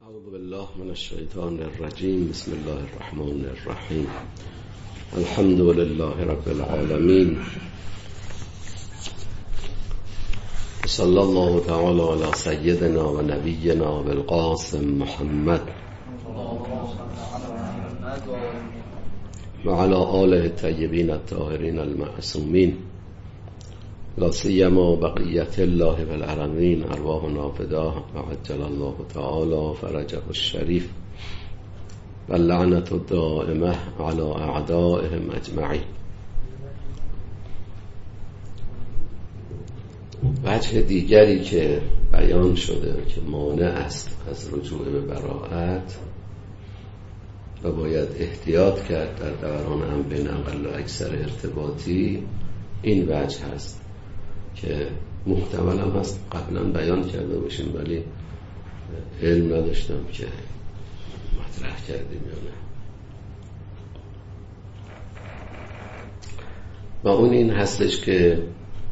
اعوذ بالله من الشیطان الرجیم. بسم الله الرحمن الرحیم. الحمد لله رب العالمین. صلی الله تعالی علی سیدنا و نبینا بالقاسم محمد و علی آله الطیبین الطاهرین المعصومین، لا سیما بقیت الله و الارامین، ارواحنا فداه و عجل الله تعالی فرجه الشریف و اللعنة الدائمه علی اعدائهم اجمعین. وجه دیگری که بیان شده که مانع است از رجوع به براءت و باید احتیاط کرد در دوران هم بین اقل و اکثر ارتباطی، این وجه هست که محتمل هم هست قبلا بیان کرده باشیم ولی علم نداشتم که مطرح کردیم یا نه. و اون این هستش که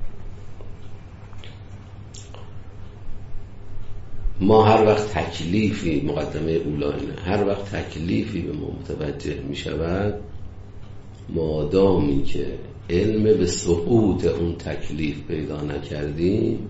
ما هر وقت تکلیفی، مقدمه اولاینه، هر وقت تکلیفی به ما متوجه می شود، مادامی که علم به سقوط اون تکلیف پیدا نکردیم،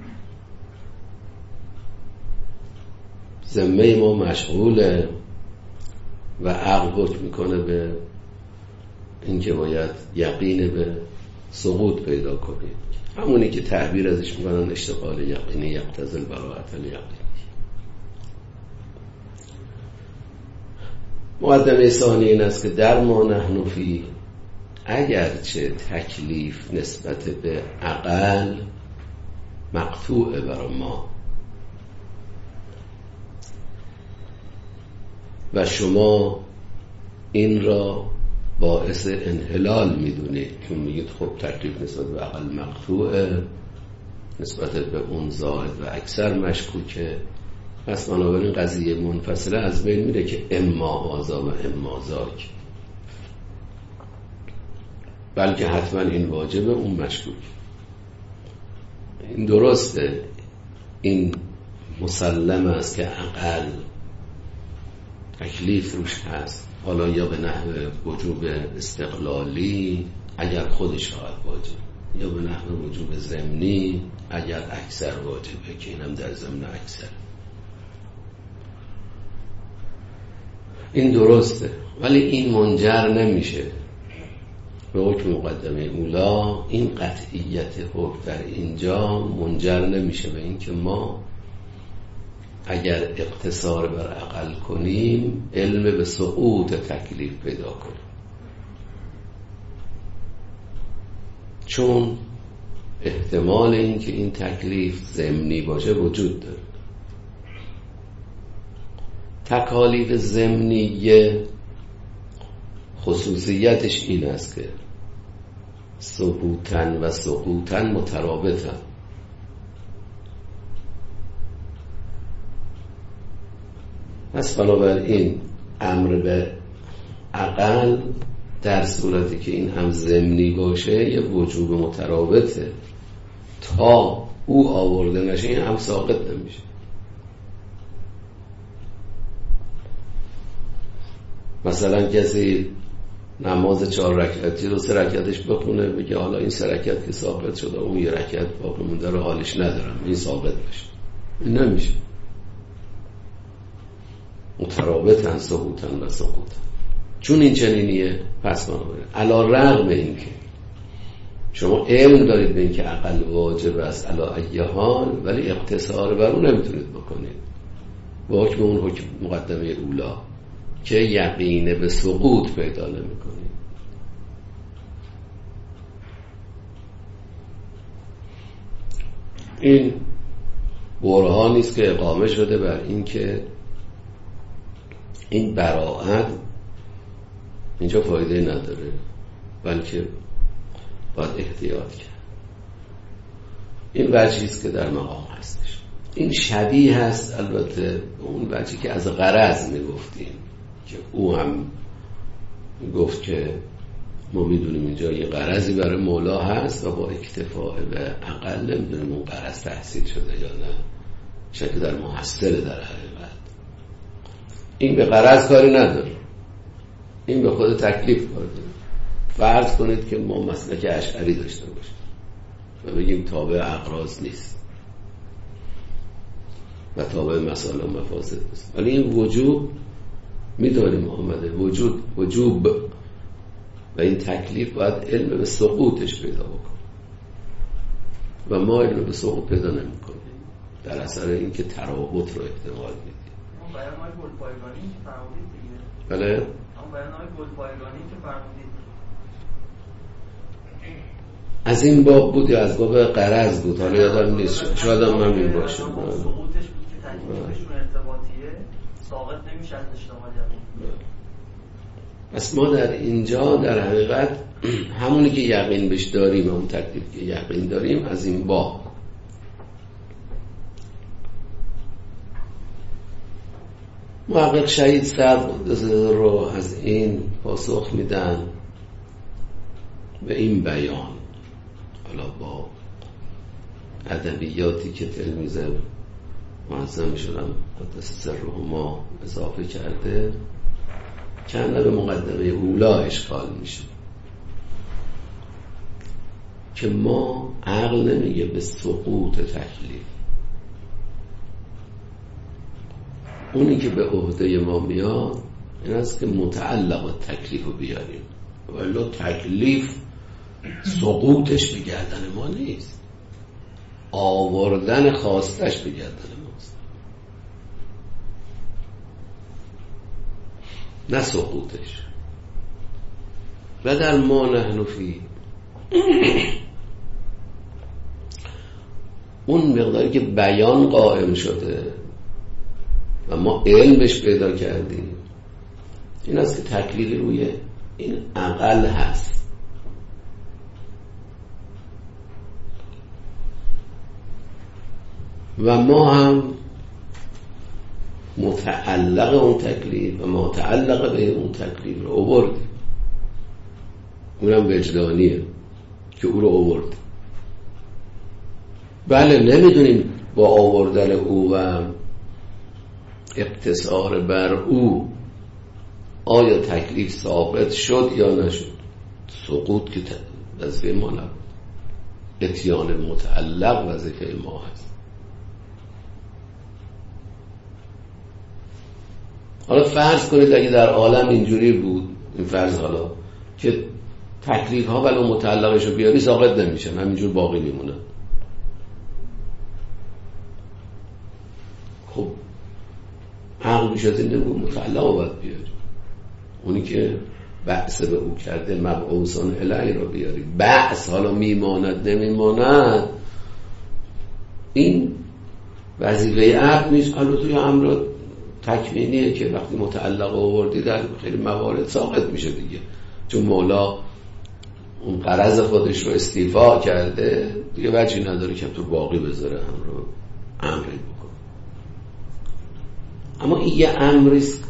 ذمه ما مشغوله و عقل حکم میکنه به اینکه باید یقین به سقوط پیدا کنیم، همونی که تعبیر ازش میکنن اشتغال یقینی یقتضی البراءة الیقینی. مقدمه ثانی این است که در ما نحن فی، اگرچه تکلیف نسبت به عقل مقطوعه برای ما و شما این را باعث انحلال میدونید، چون میگید خب تکلیف نسبت به عقل مقطوعه، نسبت به اون زائد و اکثر مشکوکه، پس بنابراین قضیه منفصله از بین میره که اما آزا و اما ذاک، بلکه حتما این واجبه اون مشکوک. این درسته، این مسلم است که عقل تکلیف روش هست، حالا یا به نحو وجوب استقلالی اگر خودش شاید واجب، یا به نحو وجوب ضمنی اگر اکثر واجبه، که اینم در ضمن اکثر. این درسته، ولی این منجر نمیشه به حکم مقدمه اولا. این قطعیت حکم در اینجا منجر نمیشه به این که ما اگر اقتصار بر عقل کنیم علم به سقوط تکلیف پیدا کنیم، چون احتمال این که این تکلیف ضمنی باشه وجود داره. تکالیف ضمنیه خصوصیتش این است که ثبوتن و سقوطن مترابطن. پس بنابراین امر به عقل در صورتی که این هم ضمنی باشه یه وجوب مترابطه، تا او آورده نشه این هم ساقط نمیشه. مثلا کسی نماز 4 رکعتی رو 3 رکعتش بخونه، بگه حالا این 3 رکعت که ثابت شده اون 1 رکعت باقی مونده رو حالش ندارم، این ثابت بشه. این نمیشه. مترابطن ثبوتن و سقوطن. چون این چنینیه، پس بنابراین علی رغم این که شما علم دارید به این که عقل واجب است علی ای حال، ولی اقتصار بر اون نمیتونید بکنید با حکم اون حکم مقدمه اولا که یقین به سقوط پیدا نمی‌کنی. این برهانی است که اقامه شده بر این که این براءت اینجا فایده نداره، بلکه باید احتیاط کرد. این وجهی است که در مقام هستش. این شبیه هست البته اون وجهی که از غرض میگفتیم، که او هم گفت که ما میدونیم اینجا یه غرضی برای مولا هست و با اکتفاء به عقل نمیدونیم اون غرض تحصیل شده یا نه، شکل در محصل در حقیقت این به غرض کاری نداره، این به خود تکلیف کار داره. فرض کنید که ما مسلک اشعری داشته باشیم و بگیم تابع اقراض نیست و تابع مسائل و مفاسد نیست، ولی این وجوب میدانیم آمده، وجوب و این تکلیف باید علم به سقوطش پیدا بکنه و ما علم به سقوط پیدا نمی کنیم در اثر اینکه ترابط رو احتمال میدیم. اون بیان های گلپایگانی که فرمودید دیگه. بله؟ اون بیان های گلپایگانی که فرمودید از این باب بود یا از باب غرض بود؟ حالا یادم نیست، شاید هم همین باشه. سقوطش بود که تکلیفشون ارتباطیه، ساقط نمیشه از اجتماع یقین. پس ما در اینجا در حقیقت همونی که یقین بهش داریم، اون تکلیف که یقین داریم از این باب محقق شهید صدر رو از این پاسخ میدن به این بیان، حالا با ادبیاتی که تلمیذ معظم شدم قدس سرهما اضافه کرده، چند به مقدمه اولا اشکال میشه که ما عقل نمیگه به سقوط تکلیف، اونی که به عهده ما میاد این است که متعلق تکلیف رو بیاریم، ولی تکلیف سقوطش به گردن ما نیست، آوردن خواستش به گردن ماست، نه سقوطش. و در ما نحن فی اون مقداری که بیان قائم شده و ما علمش پیدا کردیم این است که تکلیف روی این عقل هست و ما هم متعلق اون تکلیف و متعلق به اون تکلیف رو آوردیم، اونم وجدانیه که او رو آوردیم. بله نمیدونیم با آوردن او و اقتصار بر او آیا تکلیف ثابت شد یا نشد. سقوط که وظیفه ما نبود، اتیان متعلق وظیفه ما هست. حالا فرض کنید اگه در عالم اینجوری بود، این فرض حالا که تکلیف ها ولو متعلقش رو بیاری ساقط نمیشن، همینجور باقی میمونن، خب عقل بیش از این نمون متعلق رو باید بیاری، اونی که بحث به او کرده مبعوثان الی رو بیاری. بحث حالا میماند نمیماند این وظیفه عقل نیست. حالا توی امر تکوینیه که وقتی متعلق آوردی در خیلی موارد ساقط میشه دیگه، چون مولا اون غرض خودش رو استیفا کرده دیگه وجهی نداره که تو باقی بذاره امری بکن. اما این یه امریست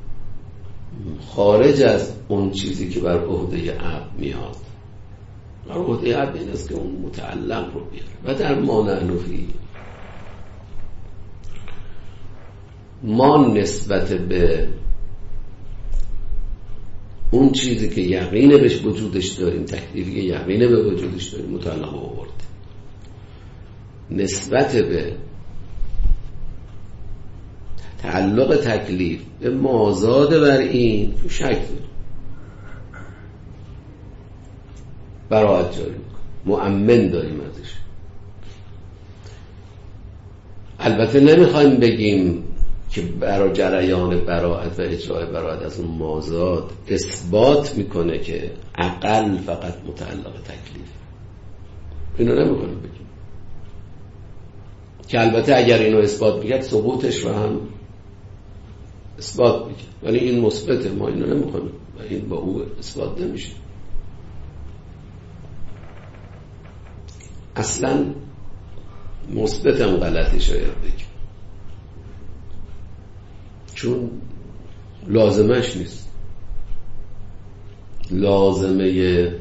خارج از اون چیزی که بر عهده عقل میاد. بر عهده عقل این است که اون متعلق رو بیاره. و در ما نحن فی، ما نسبت به اون چیزی که یقینه بهش وجودش داریم، تکلیفی که یقینه به وجودش داریم متعلق آورد، نسبت به تعلق تکلیف به مازاد بر این تو شک داریم، براعت جاری مؤمن داریم ازش. البته نمیخوایم بگیم که برای جریان براعت و اجرای براعت از اون مازاد اثبات میکنه که عقل فقط متعلق تکلیف، اینو نمیخوایم بگیم که البته اگر اینو اثبات میکرد سقوطش رو هم اثبات میکرد، ولی این مثبته، ما اینو نمیخوایم و این با او اثبات نمیشه. اصلا مثبت هم غلطی شاید بگیم، چون لازمش نیست. لازمه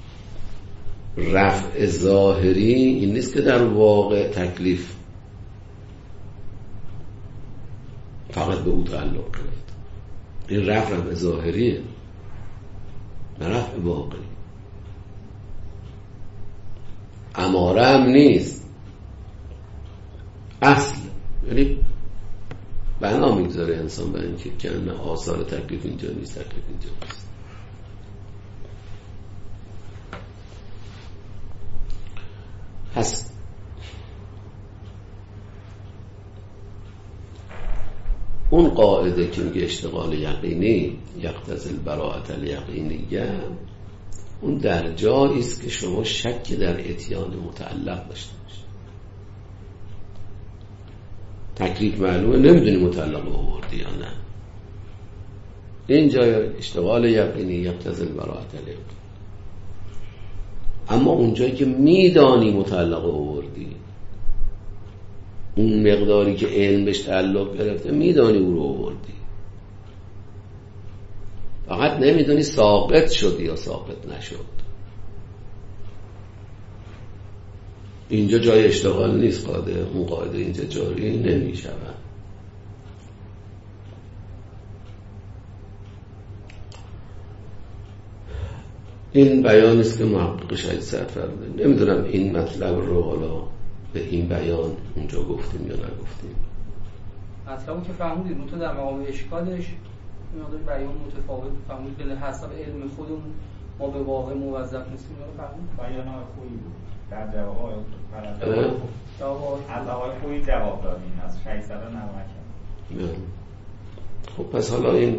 رفع ظاهری این نیست که در واقع تکلیف فقط به او تعلق گرفت. این رفع ظاهریه، نه رفع واقعی. اماره هم نیست، اصل، یعنی بنا میگذاره انسان به اینکه که آثار تکلیف اینجا نیست، تکلیف اینجا نیست. پس اون قاعده که میگه اشتغال یقینی یقتضی البراءة الیقینیه، اون در جایی است که شما شک در اتیان متعلق داشته باشید. تکلیف معلومه، نمیدونی متعلق آوردی یا نه. اینجا اشتغال یقینی یقتضی البراءة الیقینیه. اما اونجایی که میدانی متعلق آوردی، اون مقداری که علم بهش تعلق گرفته میدانی او رو آوردی، فقط نمیدونی ساقط شد یا ساقط نشد. اینجا جای اشتغال نیست، اون قاعده اینجا جاری نمیشود. این بیانی است که محقق شهید سعد فرموده. نمیدونم این مطلب رو حالا به این بیان اونجا گفتیم یا نگفتیم. مطلبی که فهمیدید اون تو در مقام اشکالش مقدار بیان متفاوت فهمید، به حسب علم خودمون ما به واقع موظف نیستیم. رو فهمید بیان خوبی بود در جواب از آقای خوبی جواب دادیم، از شهید سعد نمک. خب پس حالا این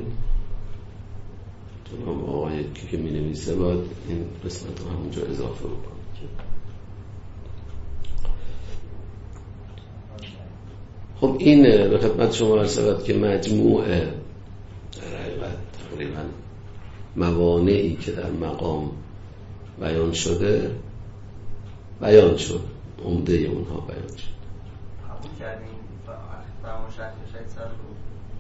جناب آقای که می نویسه باید این قسمت رو همونجا اضافه بکنه. خب این به خدمت شما عرض شود که مجموعه در حقیقت تقریبا موانعی که در مقام بیان شده بیان شد، عمده اونها بیان شد. قبول کردیم فرمان شهید سعد رو؟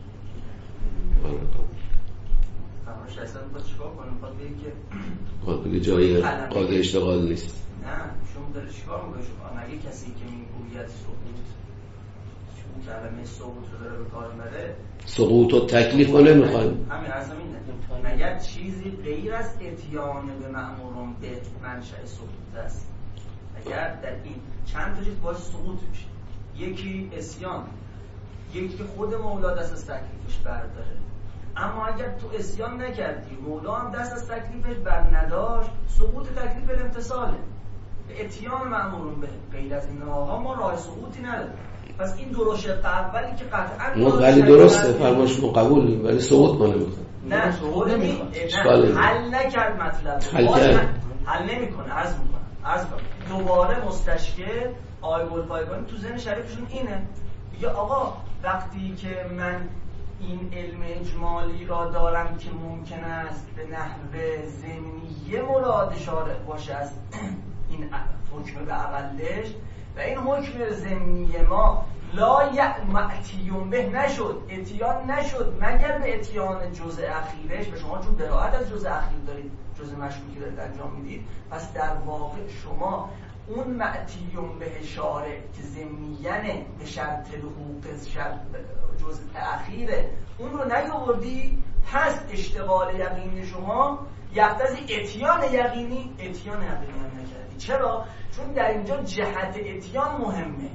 فرمان شهید سعد باید چیکار کنیم؟ باید بگه که جای قاعده اشتغال نیست. نه شما داره چیکار میکنه؟ شما مگه کسی که میگوید سقوط، اون کلمه سقوط رو داره به کار بره، سقوط و تکلیف رو نمیخوایم. همین اصلا اینه، مگر چیزی غیر از اتیان به مأمورون به منشأ سقوط است؟ اگر در این چند تا چیز باید سقوط میشه، یکی اسیان، یکی که خود مولا دست از تکلیفش برداره. اما اگر تو اسیان نکردی، مولا هم دست از تکلیفش بر نداشت، سقوط تکلیف الامتثاله، به اتیان مأمورون به. غیر از این آقا ما راه سقوطی نداریم. پس این درشت اولی که قطعا ولی درسته، فرمایشتون قبول، ولی سقوط ما نمیخواد. نه سقوط نمیخواد، حل نکرد مطلب، حل نمیکنه. عرض میکنه دوباره مستشکل آقای گلپایگانی تو ذهن شریفشون اینه، میگه آقا وقتی که من این علم اجمالی را دارم که ممکن است به نحو ضمنیه مراد شارع باشه از این حکم به اقلش، و این حکم ضمنی ما لا معتیون به نشد، اتیان نشد مگر به اتیان جزء اخیرش، و شما چون براءت از جزء اخیر دارید، جزء مشکوکی دارید انجام میدید، پس در واقع شما اون معتیون به شارع که ضمنیانه به شرط لحوق جزء اخیره اون رو نیاوردی، پس اشتغال یقینی شما یقتضی اتیان یقینی هم نکردی. چرا؟ چون در اینجا جهت اتیان مهمه،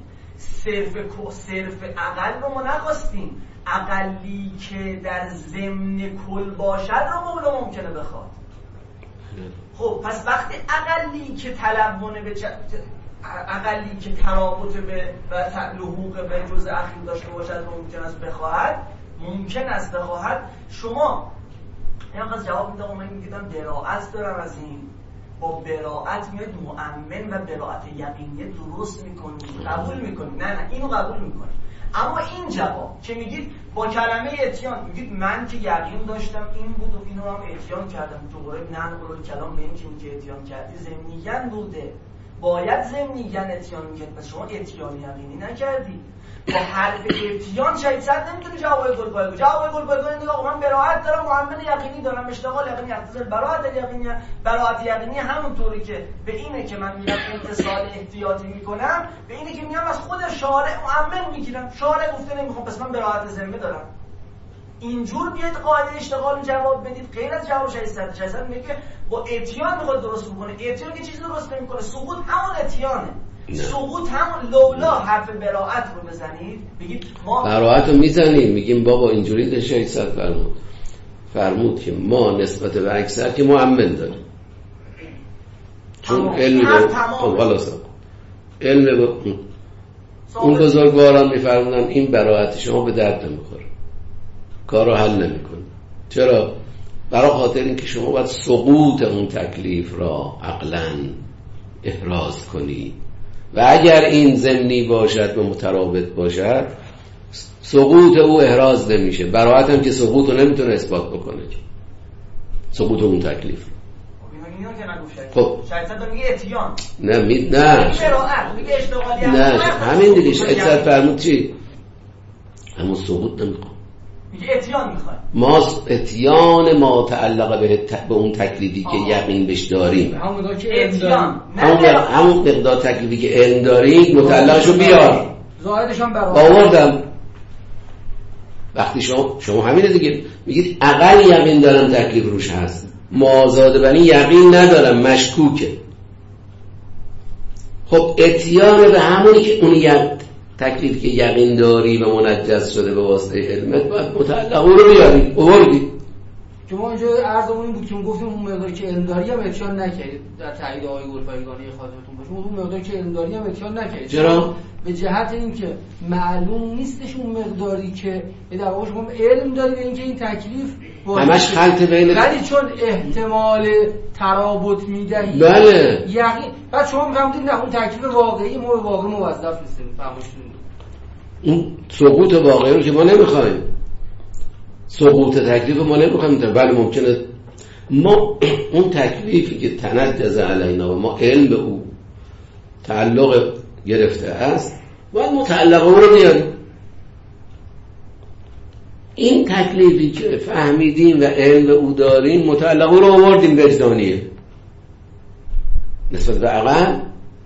صرف اقل رو ما نخواستیم، اقلی که در ضمن کل باشد رو مولا ممکنه بخواد. خب پس وقتی اقلی که تلونه به اقلی که ترابط به و لحوق به جزء اخیر داشته باشد رو ممکن است بخواهد شما اینقدر جواب میدم و من میگیدم براعت دارم از این، با براعت میاد مؤمن و براعت یقینیه درست میکنی، قبول میکنی، نه اینو قبول میکنی. اما این جواب که میگید با کلمه اتیان، میگید من که یقین داشتم این بود و اینو هم اتیان کردم، دوباره ننقل کلام به این که اتیان کردی ضمنیاً بوده، باید ضمنیاً اتیان میکرد، پس شما اتیان یقینی نکردی. با حرف اتیان شهید سعد نمیتونی جواب گلپایگانی نگاه آقا من براعت دارم، مؤمن یقینی دارم، اشتغال یقینی، اتصال براعت یقینی همونطوری که به اینه که من میرم اتصال احتیاطی میکنم، به اینه که میام از خود شارع مؤمن میگیرم، شارع گفته نمیخوام، پس من براعت ذمه دارم. اینجور بیاید قاعده اشتغال جواب بدید غیر از جواب 600 میگه با اتیان میخواد درست بکنه. اتیان که چیزی درست نمیکنه، سقوط همون اتیانه. سقوط همون لولا حرف براءت رو بزنید بگید ما براءت رو میزنیم، میگیم بابا اینجوری ده 600 فرمود که ما نسبت به اکثر که مؤمن داریم، چون علم علم اون بزرگواران میفرمودن این براءت شما به درد نمیخوره، کار رو حل نمیکنه. چرا؟ برای خاطر اینکه شما باید سقوط اون تکلیف را عقلاً احراز کنی و اگر این ضمنی باشد و مترابط باشد سقوط او احراز نمیشه. براءت هم که سقوط رو نمیتونه اثبات بکنه، سقوط اون تکلیف. خب شاید میگه اتیان نه همین دیگه 600 فرمود چی؟ همون سقوط نمیخواد، میگه اتیان میخواد. ما اتیان ما تعلق به اون تکلیفی که یقین بهش داریم، همون مقدار تکلیفی که علم داریم متعلقشو بیار. زاهدش هم آوردم. وقتی شما همینه دیگه میگید اقل یقین دارم تکلیف روش هست، مازاد بنی یقین ندارم مشکوکه. خب اتیان به همونی که اون تکلیفی که یقین داری و منجز شده به واسطه علمت باید متعلق اون رو بیاری. اووردی که ما اینجا عرضمون این بود که گفتیم اون مقداری که علم داری هم اتیان نکردید در تایید آقای گلپایگانی خاطرتون باشه. اون مقداری که علم داری هم اتیان نکردید. چرا؟ به جهت اینکه معلوم نیستش اون مقداری که در واقع شما علم داری به اینکه این تکلیف همش خلط بین، ولی چون احتمال ترابط میدهی بله یقین بعد شما میفهمید نه اون تکلیف واقعی ما به واقع موظف نیستیم. فهموشتون اون سقوط واقعی رو که ما نمیخوایم، سقوط تکلیف ما نمیخوایم. ولی ممکنه ما اون تکلیفی که تنجز علینا و ما علم به او تعلق گرفته است باید متعلق او رو بیاریم. این تکلیفی که فهمیدیم و علم به او داریم متعلق او رو آوردیم وجدانیه نسبت به عقل.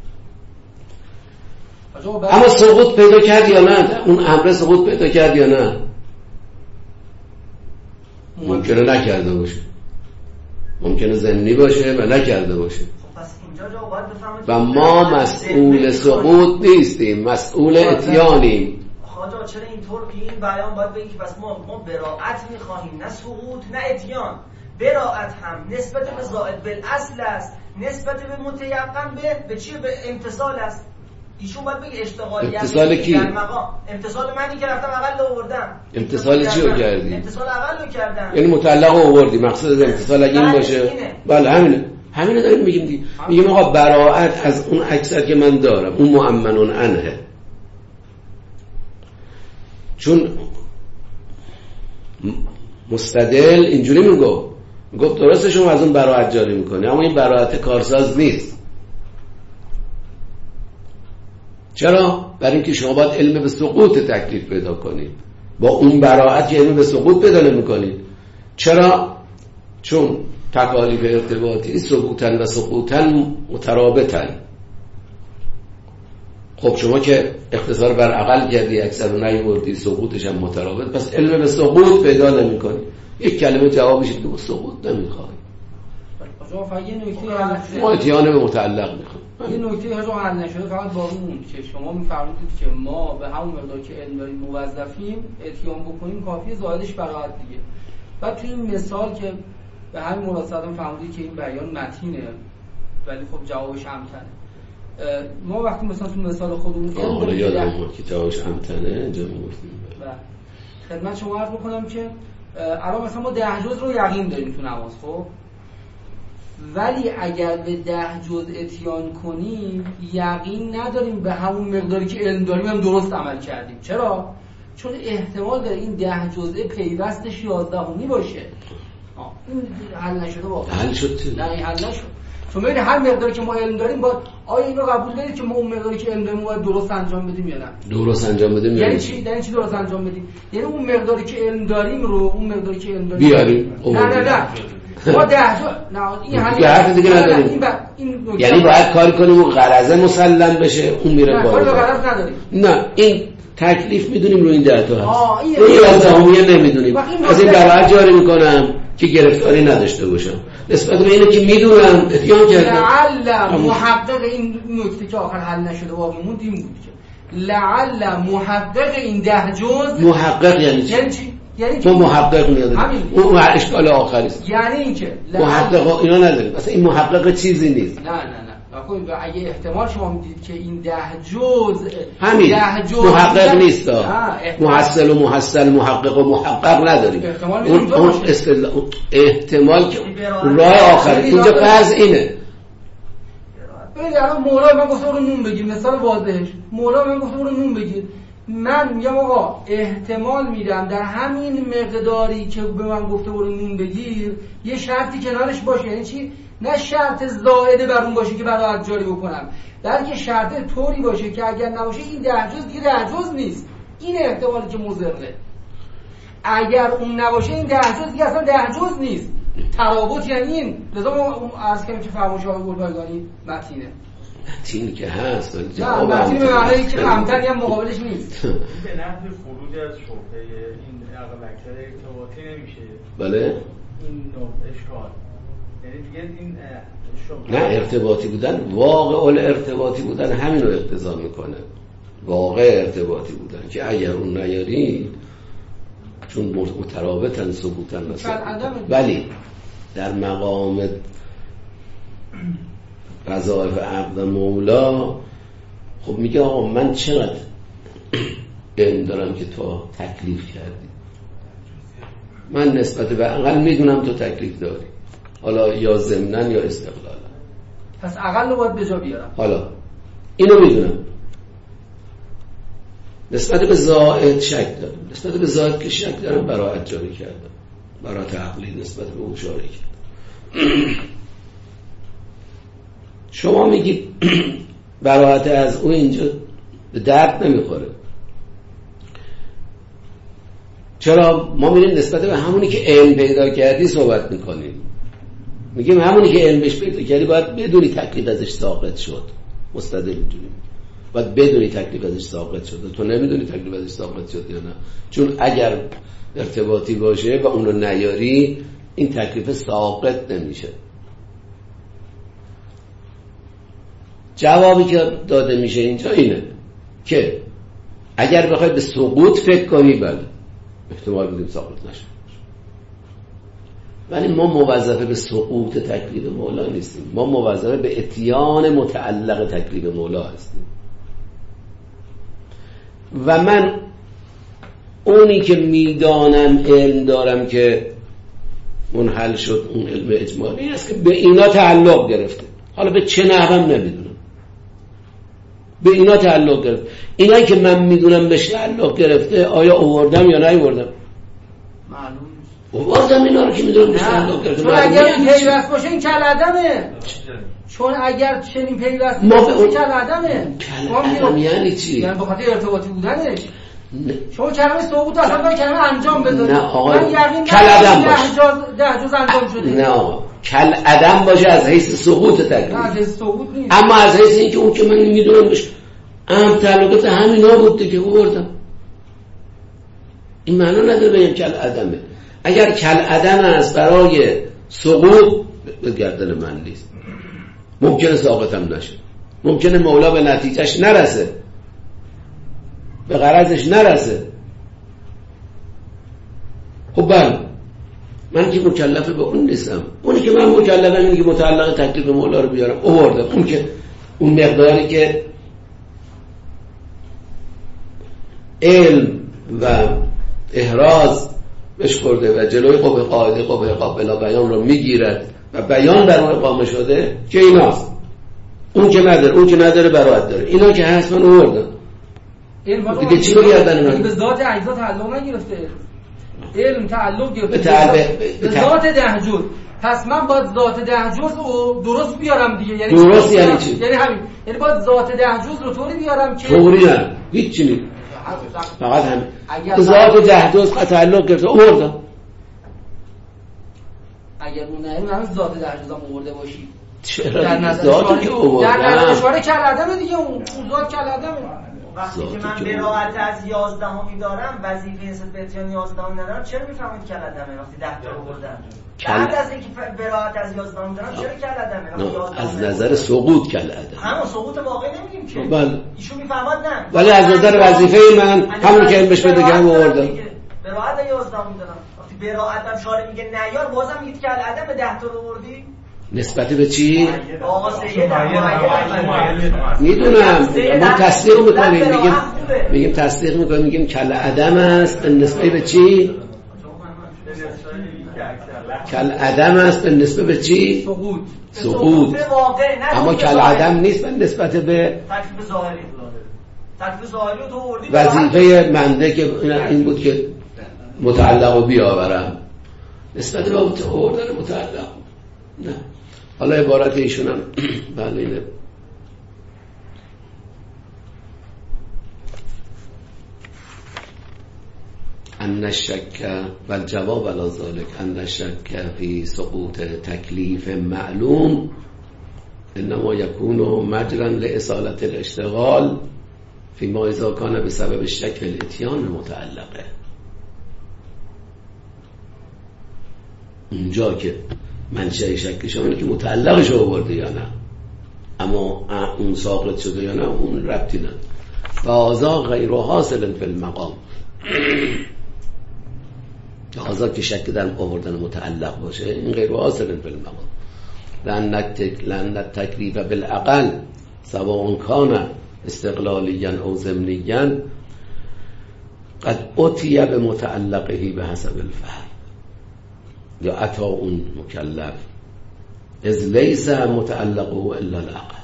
اما سقوط پیدا کرد یا نه؟ اون امر سقوط پیدا کرد یا نه؟ ممکنه نکرده باشه، ممکنه ضمنی باشه و نکرده باشه. و ما مسئول سقوط نیستیم، مسئول اتیانیم. خواجه چرا اینطور که این بیان باید بگی پس ما براءت میخواهیم نه سقوط نه اتیان. براءت هم نسبت به زائد بالاصل است، نسبت به متیقن به چی؟ به امتصال است. ایشون باید بگه اشتغالیت امتصال کی؟ امتصال منی که رفتم عقل رو آوردم. امتصال چی رو کردی؟ امتصال عقل رو کردم. یعنی مطلق رو آوردی. مقصد از امتصال اگه این باشه بله همینه داریم میگیم دیگه. میگیم آقا براءت از اون اکثر که من دارم اون مؤمنون عنه، چون مستدل اینجوری میگفت درسته شما از اون براءت جاری میکنی اما این براءت کارساز نیست. چرا؟ برای اینکه شما باید علم به سقوط تکلیف پیدا کنید، با اون براءت که علم به سقوط پیدا نمی‌کنید. چرا؟ چون تکالیف ارتباطی ثبوتن و سقوطن مترابطن. خب شما که اختصار بر عقل کردی اکثر رو نیوردی، سقوطش هم مترابط، پس علم به سقوط پیدا نمی‌کنی. یک کلمه جوابش اینه که سقوط نمی‌خوای. ما اتیان به متعلق می‌خوایم. این نکته هاجو حل نشده فقط با اون که شما می‌فرمایید که ما به همون مقدار که علم داریم موظفیم اتیان بکنیم کافیه، زائدش براءت دیگه. بعد توی این مثال که به همین مناسبت هم فهمیدید که این بیان متینه ولی خب جوابش امتنه. ما وقتی مثلا تو مثال خودمون حالا یادم اومد که جوابش امتنه اینجا میگفتیم. خدمت شما عرض بکنم که الان مثلا ما 10 جز رو یقین داریم تو نماز، خب ولی اگر به 10 جز اتیان کنیم یقین نداریم به همون مقداری که علم داریم هم درست عمل کردیم. چرا؟ چون احتمال داره این 10 جزء پیوستش 11می باشه. این حل نشده واقعا. حل شد؟ نه این حل نشد. چون ببین هر مقداری که ما علم داریم باید آیا اینو قبول دارید که ما اون مقداری که علم داریم باید درست انجام بدیم یا نه؟ درست انجام بدیم یعنی چی؟ یعنی چی درست انجام بدیم؟ یعنی اون مقداری که علم داریم رو اون مقداری که علم داریم بیاریم. نه ما 10 نه این حل دیگه نداریم. یعنی باید کاری کنیم اون غرضه مسلم بشه، اون میره بالا. غرض نداریم. نه این تکلیف میدونیم رو این 10 تا هست. این 11 نمیدونیم. از این براحت جاری میکنم که گرفتاری نداشته باشم. نسبت به اینه که میدونم اتیان کردم. لعل محقق این نکته که آخر حل نشده واقعا موند این بود که لعل محقق این 10 جزء. محقق یعنی چی؟ یعنی تو محقق میاد. اون اشکال آخری است. یعنی اینکه محقق اینا نداریم. مثلا این محقق چیزی نیست. نه اگه احتمال شما میدید که این 10 جزء همین 10 جزء محقق نیست. محصل و محصل محقق و محقق نداریم. اون احتمال که راه آخری اینجا فرض اینه. ببین الان مولا من گفته برو نون بگیر، مثال واضحش مولا من گفته برو نون بگیر، من میگم آقا احتمال میدم در همین مقداری که به من گفته برو نون بگیر یه شرطی کنارش باشه. یعنی چی؟ نه شرط زائده بر اون باشه که براحت جاری بکنم، بلکه شرط طوری باشه که اگر نباشه این 10 جزء دیگه 10 جزء نیست. این احتمالی که مضره. اگر اون نباشه این 10 جزء دیگه اصلا 10 جزء نیست. ترابط یعنی این. لذا ما عرض کردیم که فرمایش آقای گلپایگانی متین که هست ولی جواب متین به معنی که کمتری هم مقابلش نیست. به نحو خروج از شبهه این عقل اکثر ارتباطی نمیشه. بله این نوع اشکال یعنی دیگه این نه ارتباطی بودن، واقع الارتباطی بودن همین رو اقتضا میکنه. واقع ارتباطی بودن که اگر اون نیاری چون مترابطن ثبوتن مثلا، ولی در مقام وظایف عقد مولا خب میگه آقا من چقدر علم دارم که تو تکلیف کردی، من نسبت به عقل میدونم تو تکلیف داری، حالا یا ضمناً یا استقلالا، پس عقل رو باید به جا بیارم. حالا اینو میدونم. نسبت به زائد شک دارم، نسبت به زائد که شک دارم براحت جاری کردم، براحت عقلی نسبت به اون جاری کردم. شما میگید براحت از اون اینجا به درد نمیخوره. چرا؟ ما میریم نسبت به همونی که علم پیدا کردی صحبت میکنیم. میگیم همونی که علم بهش پیدا کردی باید بدونی تکلیف ازش ساقط شد. مستدل میدونیم باید بدونی تکلیف ازش ساقط شد. تو نمیدونی تکلیف ازش ساقط شد یا نه، چون اگر ارتباطی باشه و اون رو نیاری این تکلیف ساقط نمیشه. جوابی که داده میشه اینجا اینه که اگر بخوای به سقوط فکر کنی بله احتمال بدیم ساقط نشه، ولی ما موظف به سقوط تکلیف مولا نیستیم، ما موظف به اتیان متعلق تکلیف مولا هستیم. و من اونی که میدانم علم دارم که منحل شد اون علم اجمالی است که به اینا تعلق گرفته، حالا به چه نحوم نمیدونم، به اینا تعلق گرفته. اینایی که من میدونم بهش تعلق گرفته آیا آوردم یا نیاوردم؟ معلوم آوردم اینا رو که میدونم بهش تعلق گرفته. چون اگر این پیوست باشه این کل عدمه، چون اگر چنین پیوست باشه این کل عدمه. کل عدم یعنی چی؟ یعنی به خاطر ارتباطی بودنش. شما کلمه ثبوت اصلا باید کلمه انجام بذارید. نه آقا من یقین کل عدم باشه. 10 جز انجام شده. نه آقا کل عدم باشه از حیث سقوط تکلیف. از حیث سقوط نیست. اما از حیث اینکه اون که من میدونم بهش تعلقات همینا بود دیگه آوردم. این معنا نداره بگم کل عدمه. اگر کل عدم است برای سقوط به گردن من نیست، ممکنه ساقطم نشه، ممکنه مولا به نتیجهش نرسه، به غرضش نرسه. خب بله من که مکلف به اون نیستم، اونی که من مکلفم اینه که متعلق تکلیف مولا رو بیارم آوردم. اون که اون مقداری که علم و احراز بهش خورده و جلوی قبه قاعده قبه قابلا بیان رو میگیرد و بیان بر اون اقامه شده که ایناست. اون که نداره، اون که نداره براحت داره. اینا که هست من آوردم دیگه. چی رو گردن من؟ به ذات اجزا تعلق نگرفته، علم تعلق گرفته به ذات 10 جز. پس من باید ذات 10 جز رو درست بیارم دیگه. یعنی درست یعنی چی؟ یعنی همین، یعنی باید ذات 10 جز رو طوری بیارم که طوری نه هیچ چی نیست، فقط همین ذات 10 جز تعلق گرفته آوردم. اگر اون نه من ذات 10 جز هم آورده باشی چرا ذاتی که آوردم در نظر اشاره کل عدم دیگه، اون ذات کل عدمه. وقتی که من براءت از 11 دارم وظیفه نسبت به اتیان 11 ندارم، چرا میفهمید کل عدمه وقتی 10 تا آوردم؟ بعد از اینکه براءت از 11 دارم چرا کل عدمه؟ از نظر سقوط کل عدم، همون سقوط واقعی نمیگیم که بله ایشون میفهمد نه، ولی از نظر وظیفه من همون که بهش بده که هم آوردم براءت 11 دارم. وقتی براءتم شارع میگه نیار، بازم میگید کل عدم 10 تا رو آوردی نسبت به چی؟ آقا سید میدونم ما تصدیق میکنیم، میگیم تصدیق میکنیم، میگیم کل عدم است نسبت به چی؟ کل عدم است نسبت به چی؟ سقوط. اما کل عدم نیست نسبت به تکلیف ظاهری. تکلیف ظاهری رو تو آوردی، وظیفه منده که این بود که متعلق رو بیاورم نسبت به آوردن متعلق. نه حالا عبارت ایشون هم بله اینه. ان الشک و الجواب علی ذلك ان الشک فی سقوط تکلیف معلوم انما یکون مجرا لاصالة الاشتغال فيما اذا كان بسبب الشک فی الاتیان متعلقه. اونجا که منشأ شک شما که متعلقش رو آورده یا نه، اما اون ساقط شده یا نه اون ربطی نداره. فهذا غیر حاصل فی المقام، هذا که شک در آوردن متعلق باشه این غیر حاصل فی المقام. لأن التکلیف بالاقل سواء کان استقلالیا او ضمنیا قد اتي بمتعلقه بحسب الفهم یا عطا اون مکلف از لیس متعلقه الا العقل.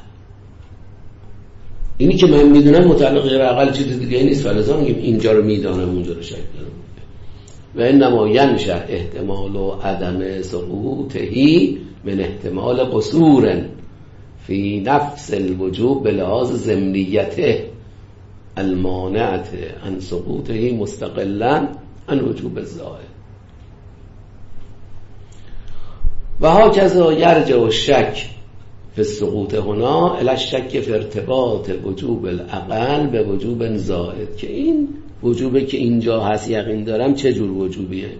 اینی که من میدونم متعلق غیر عقل چیز دیگه نیست، فلذا میگیم اینجا رو میدانم اونجا رو شک دارم. و انما ینشأ احتمال و عدم سقوطهی من احتمال قصور فی نفس الوجوب بلحاظ ضمنیته المانعت عن سقوطهی مستقلا عن وجوب الزائد. و هكذا یرجع الشک فی السقوط هنا الی الشک فی ارتباط وجوب الاقل به وجوب زائد، که این وجوبه که اینجا هست یقین دارم چه جور وجوبیه،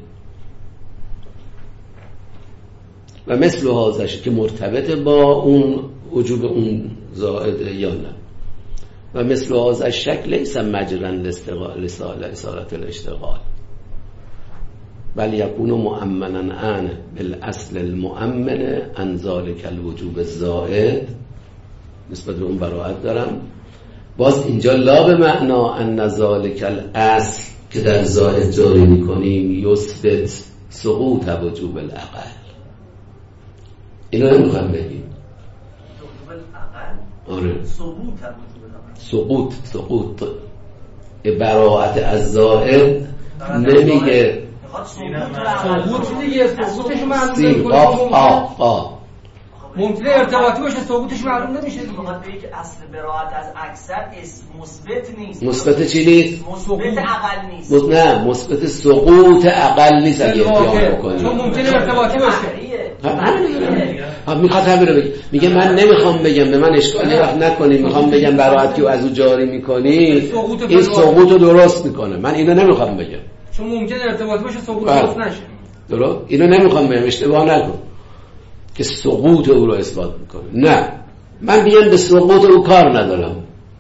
و مثل هازش که مرتبط با اون وجوب اون زائد یا نه، و مثل هازش شک لیس مجرا لصالة الاشتغال بل یکون مؤمنا عن بالاصل المؤمن عن ذلك الوجوب الزائد. نسبت به اون براءت دارم. باز اینجا لا به معنا ان ذلك الاصل که در زائد جاری میکنیم یثبت سقوط وجوب الاقل. اینو نمیخوام بگیم آره سقوط براءت از زائد نمیگه سقوط دیگه، سقوطش معلوم نمی‌کنه. ممکنه ارتباطی باشه، سقوطش معلوم نمیشه دیگه. فقط بگی که اصل براءت از اکثر مثبت نیست. مثبت چی نیست؟ مثبت عقل نیست. نه مثبت سقوط عقل نیست اگه اتیان بکنی. چون ممکنه ارتباطی باشه. میخواد همین رو بگه. میگه من نمیخوام بگم، به من اشکالی وقت نکنید، میخوام بگم براءت که از او جاری میکنی این سقوط رو درست میکنه. من اینو نمیخوام بگم چون ممکنه ارتباطی باشه سقوط درست نشه. درست؟ اینو نمیخوام بگم، اشتباه نکن که سقوط او رو اثبات میکنه. نه، من بیان به سقوط او کار ندارم،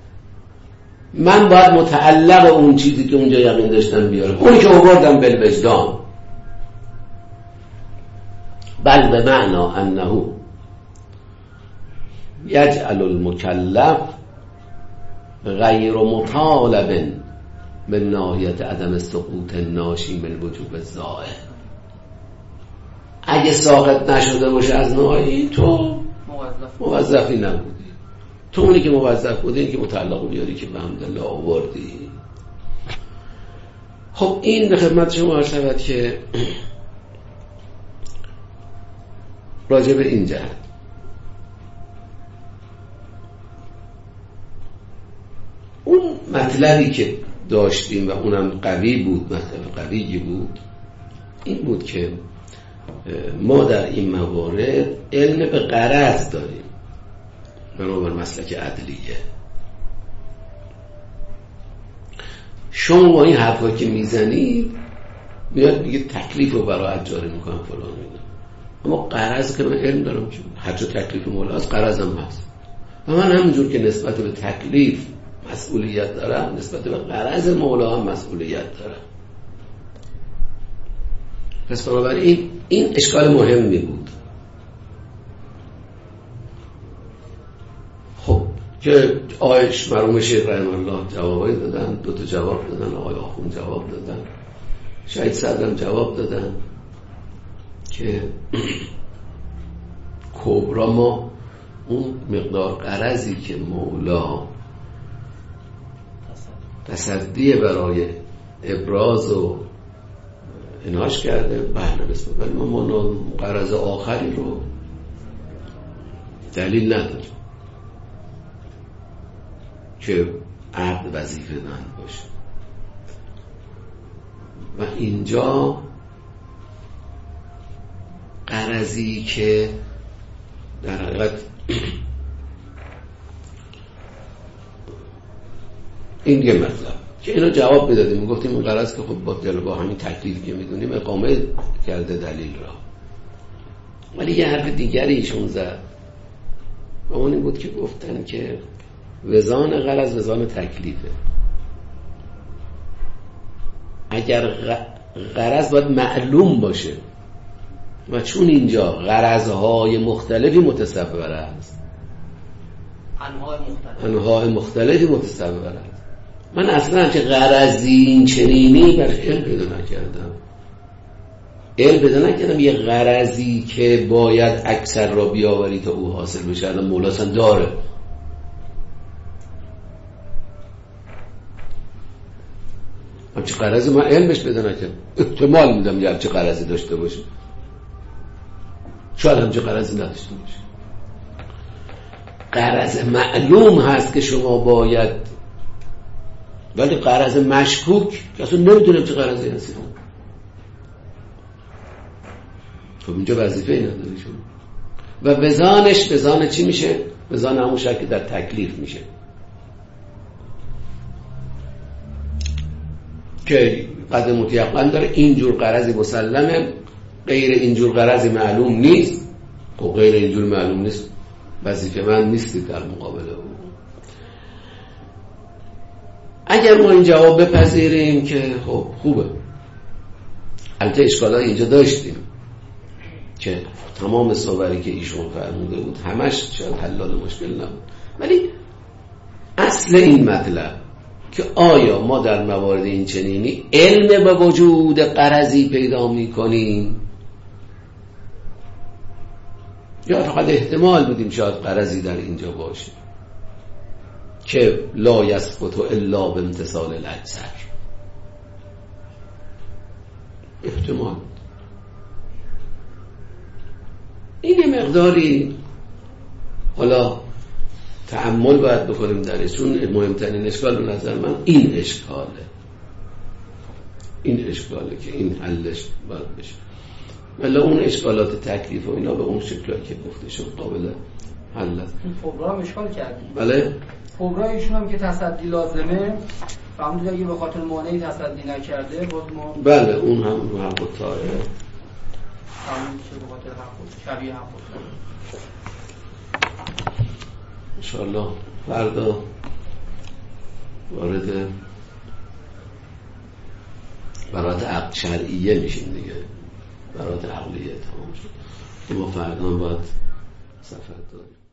من باید متعلق اون چیزی که اونجا یقین داشتم بیارم، اونی که آوردم بالوجدان. بل به معنا انه یجعل المکلف غیر مطالب من ناحیت عدم سقوط ناشی من وجوب الزائد. اگه ساقط نشده باشه از ناحیه تو موظفی نبودی، تو اونی که موظف بودی اینی که متعلق بیاری که به حمدالله آوردی. خب این به خدمت شما عرض شود که راجع به این جهت اون مطلبی که داشتیم و اونم قوی بود، مطلب قوی بود، این بود که ما در این موارد علم به غرض داریم بنابر مسلک عدلیه. شما با این حرفا که میزنید میاد میگه تکلیف رو برای اجاره میکنم فلان اینا، اما قرض که من علم دارم که هر جا تکلیف مولا هست قرضم هست و من همونجور که نسبت به تکلیف مسئولیت دارم نسبت به قرض مولا هم مسئولیت دارم. پس بنابراین این اشکال مهمی بود. خب که آیش مرحوم شیخ رحمه الله جوابی دادن، 2 تا جواب دادن، آقای آخوند جواب دادن، شهید صدرم جواب دادن که کبرا ما اون مقدار قرضی که مولا تصدی برای ابراز و انهاش کرده بله نسبت، ولی ما قرض آخری رو دلیل نداریم که عقد وظیفه دهن باشه و اینجا قرضی که در حقیقت این یه مطلب که اینو جواب میدادیم، میگفتیم اون قرض که خب با همین تکلیفی که میدونیم اقامه کرده دلیل را، ولی یه حرف دیگری ایشون زد و اون این بود که گفتن که وزان قرض وزان تکلیفه. اگر قرض باید معلوم باشه و چون اینجا قرضهای مختلفی متصور است، انواع مختلفی متصور است، من اصلا که قرضی این چنینی برش علم پیدا نکردم یه قرضی که باید اکثر را بیاوری تا او حاصل بشه الان مولا اصلا داره. همچه قرضی من علمش پیدا نکردم، احتمال میدم یه همچه قرضی داشته باشه، شاید همچه قرضی نداشته باشه. قرض معلوم هست که شما باید، ولی قرض مشکوک که اصلا نمیدونم چه قرضی هست، خب اینجا وظیفه نداره شما و وزانش وزان چی میشه؟ وزان همون شکل در تکلیف میشه که قدر متیقن داره اینجور قرضی مسلمه، غیر اینجور قرضی معلوم نیست. خب غیر اینجور معلوم نیست وظیفه من نیستی در مقابل او. اگر ما این جواب بپذیریم که خب خوبه، البته اشکالات اینجا داشتیم که تمام صوری که ایشون فرموده بود همش شاید حلال مشکل نبود، ولی اصل این مطلب که آیا ما در موارد این چنینی علم به وجود قرضی پیدا می‌کنیم یا فقط احتمال بدیم شاید قرضی در اینجا باشه که لا یثبت الا بامتثال الاکثر، احتمال این مقداری حالا تأمل باید بکنیم درش، چون مهمترین اشکال به نظر من این اشکاله که این حلش باید بشه، ولی اون اشکالات تکلیف و اینا به اون شکلی که گفته شد قابل حل است. این کبرا هم اشکال کردیم. بله کبرا ایشون هم که تصدی لازمه فهمید اگه به خاطر مانعی تصدی نکرده باز ما بله اون هم رو حق و طاره فهمید که به خاطر حق شبیه حق و طاره. انشاءالله فردا وارد برات عقد شرعیه میشیم دیگه، برات عقلیه تمام شد که ما فردا باید سفر داریم.